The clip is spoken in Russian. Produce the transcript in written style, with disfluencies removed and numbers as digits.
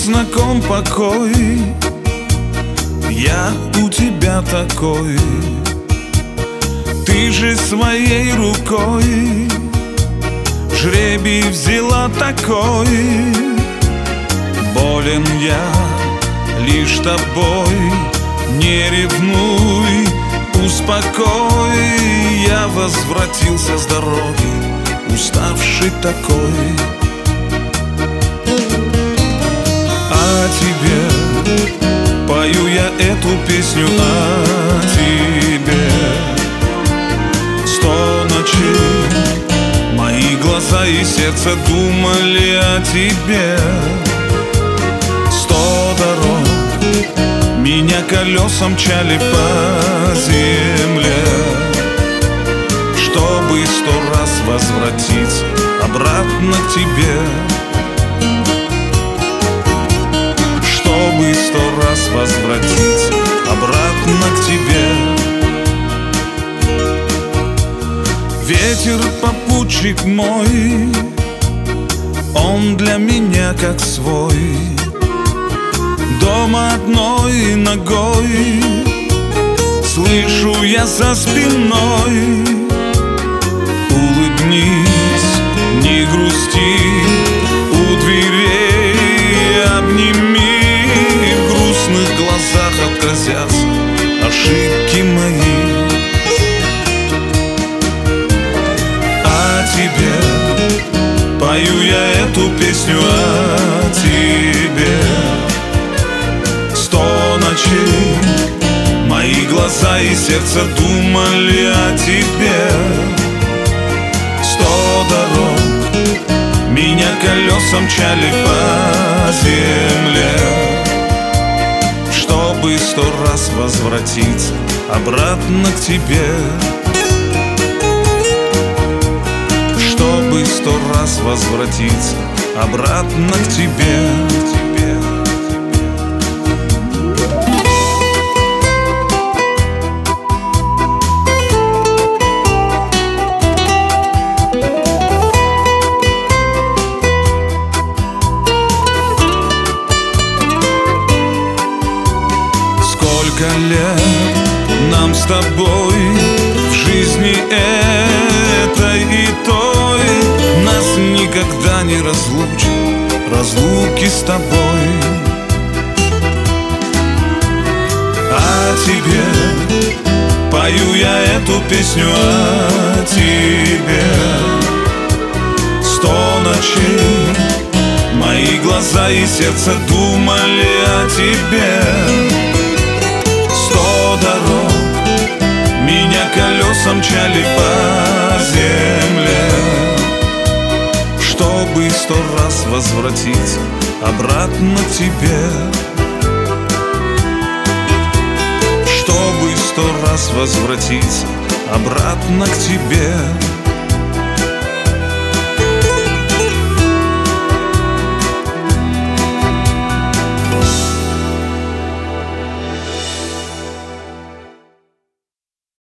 знаком покой. Я у тебя такой, ты же своей рукой жребий взяла такой. Болен я лишь тобой, не ревнуй, успокой. Я возвратился с дороги, уставший такой. О тебе пою я эту песню, о тебе. 100 ночей мои глаза и сердце думали о тебе. 100 дорог меня колеса мчали по земле, чтобы 100 раз возвратиться обратно к тебе. Чтобы 100 раз возвратиться обратно к тебе. Ветер попутчик мой, он для меня как свой. Дома одной ногой слышу я за спиной: улыбнись, не грусти, у дверей обними. В грустных глазах отразятся ошибки мои. О тебе пою я эту песню, о тебе. 100 ночей мои глаза и сердце думали о тебе. 100 дорог меня колеса мчали по земле, чтобы 100 раз возвратиться обратно к тебе. Чтобы 100 раз возвратиться обратно к тебе. Сколько лет нам с тобой в жизни этой и той, нас никогда не разлучат разлуки с тобой. О тебе пою я эту песню, о тебе. 100 ночей мои глаза и сердце думали о тебе. 100 дорог меня колеса мчали по земле, чтобы 100 раз возвратиться обратно к тебе. Чтобы 100 раз возвратиться обратно к тебе.